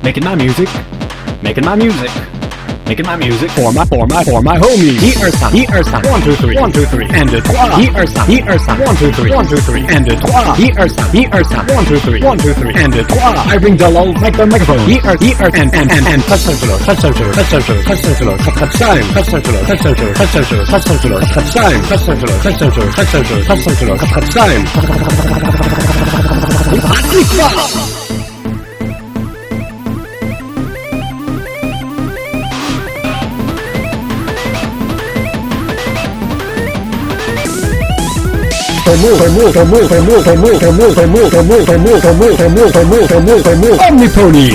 Making my music, making my music, making my music for my homies. Earson, 1 2 3, 1 2 3, and trois. Earson, 1 2 3, 1 2 3, and trois. Earson, 1 2 3, 1 2 3, and trois. I bring the low like the microphone. And touch circular, touch circular, touch circular, touch circular, touch time, touch circular, touch circular, touch circular, touch circular, touch time, touch circular, touch circular, touch circular, touch circular, touch time. Omnipony.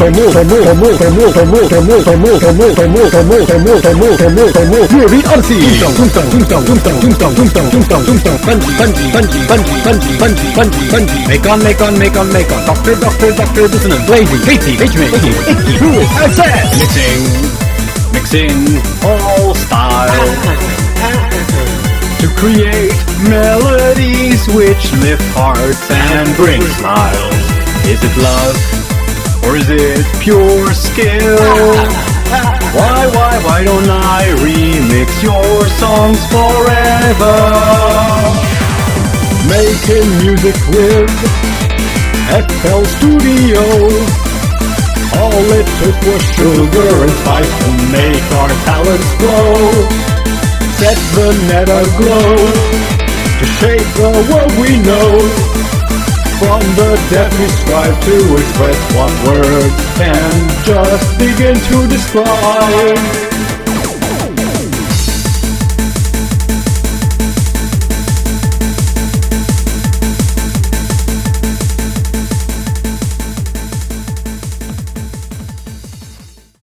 Fury Odyssey. Make on. Doctor, dissonance. Lazy, Katie, Icky, Truist, access. Mixing all styles. To create melodies which lift hearts and bring smiles. Is it luck or is it pure skill? Why don't I remix your songs forever? Making music with FL Studio. All it took was sugar and spice to make our talents flow. Set the net aglow to shape the world we know. From the depth we strive to express what words can just begin to describe.